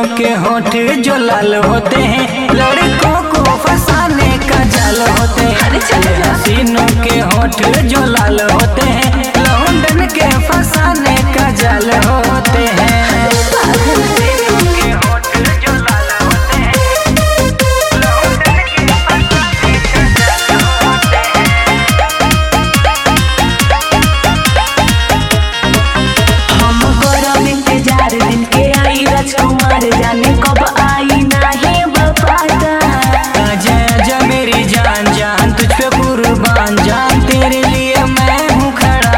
के होठ जो लाल होते हैं, लड़कों को फंसाने का जाल होते हैं। हसीनों के होठ जो लाल होते हैं, लौंडन के फंसाने का जाल होते हैं। जाने कब आई नहीं बपाता। आजा आजा मेरी जान जान, तुझ पे कुर्बान जान, तेरे लिए मैं हूँ खड़ा।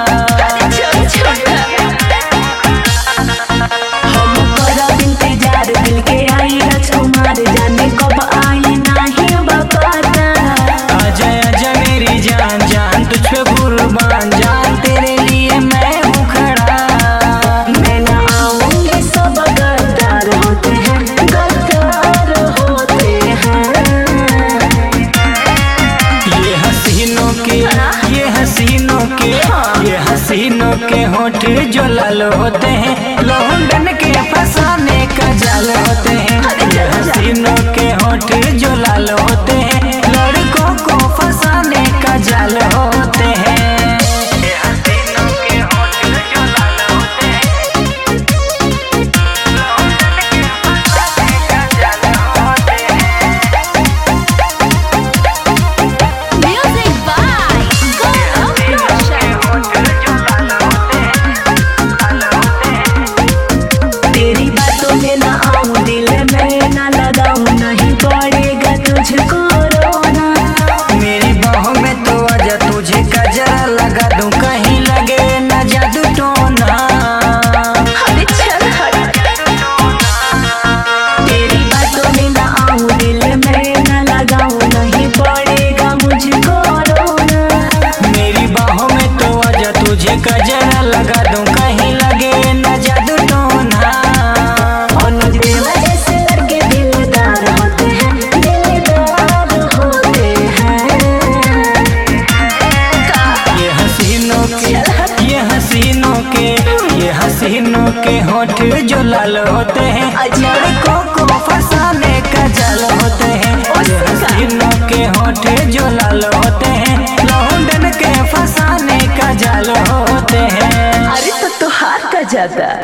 हम करब इंतजार दिल के आई राजकुमार, जाने कब आई नहीं बपाता। आजा आजा मेरी जान जान, तुझ पे कुर्बान जान, तेरे लिए मैं हूँ खड़ा। मैं ना आऊंगी सब गद्दार होते हैं, गद्दार होते हैं। ये हसीनों के होठ जो लाल होते हैं, लौंडन के फंसाने का जाल होते हैं। ये हसीनों के होठ जो लाल होते हैं, लड़कों को फंसाने का जाल होते हैं। तेरी बातों में ना आऊं, दिल में ना लगाऊं, नहीं पड़ेगा तुझको रोना। मेरी बाहों में तो आजा, तुझे गजरा लगा दूं, कहीं लगे न जादू टोना। अरे चल हट। तेरी बातों में ना आऊं, दिल में ना लगाऊं, नहीं पड़ेगा मुझको रोना। मेरी बाहों में तो आजा, तुझे गजरा लगा दूं, कहीं लगे न जादू टोना। अनुज देवा जैसे लड़के दिलदार होते हैं, दिलदार होते हैं। ये हसीनों के होठ जो लाल होते हैं, लड़कों को फंसाने का जाल होते हैं। ये हसीनों के होठ जो लाल होते हैं, लौंडन के फंसाने का जाल होते हैं। अरे तो हार का जाता।